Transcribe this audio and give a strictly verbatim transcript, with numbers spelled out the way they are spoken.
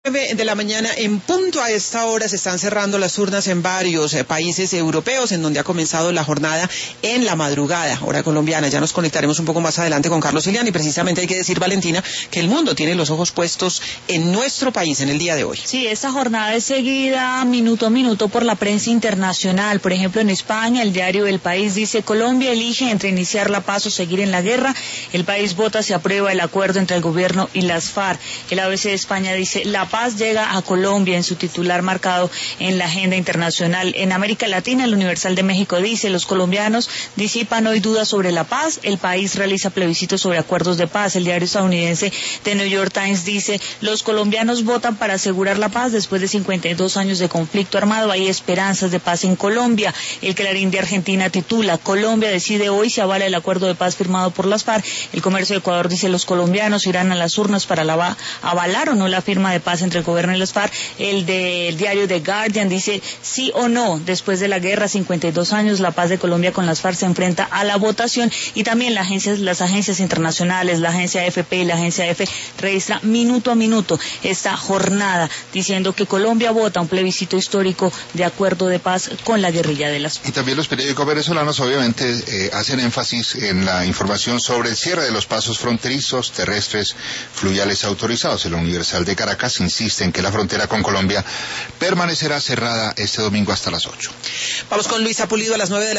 nueve de la mañana en punto. A esta hora se están cerrando las urnas en varios eh, países europeos en donde ha comenzado la jornada en la madrugada, hora colombiana. Ya nos conectaremos un poco más adelante con Carlos Ilián y precisamente hay que decir, Valentina, que el mundo tiene los ojos puestos en nuestro país en el día de hoy. Sí, esta jornada es seguida minuto a minuto por la prensa internacional. Por ejemplo, en España, el diario El País dice: Colombia elige entre iniciar la paz o seguir en la guerra. El país vota si aprueba el acuerdo entre el gobierno y las FARC. El A B C de España dice: la paz llega a Colombia, en su titular marcado en la agenda internacional. En América Latina, el Universal de México dice: los colombianos disipan hoy dudas sobre la paz. El país realiza plebiscitos sobre acuerdos de paz. El diario estadounidense The New York Times dice: los colombianos votan para asegurar la paz después de cincuenta y dos años de conflicto armado. Hay esperanzas de paz en Colombia. El Clarín de Argentina titula: Colombia decide hoy si avala el acuerdo de paz firmado por las FARC. El Comercio de Ecuador dice: los colombianos irán a las urnas para la, avalar o no la firma de paz entre el gobierno y las FARC. El del diario The Guardian dice: sí o no, después de la guerra, cincuenta y dos años, la paz de Colombia con las FARC se enfrenta a la votación. Y también las agencias, las agencias internacionales, la agencia A F P y la agencia F registra minuto a minuto esta jornada, diciendo que Colombia vota un plebiscito histórico de acuerdo de paz con la guerrilla de las FARC. Y también los periódicos venezolanos obviamente eh, hacen énfasis en la información sobre el cierre de los pasos fronterizos terrestres fluviales autorizados. El Universal de Caracas insiste en que la frontera con Colombia permanecerá cerrada este domingo hasta las ocho. Vamos con Luisa Pulido a las nueve de la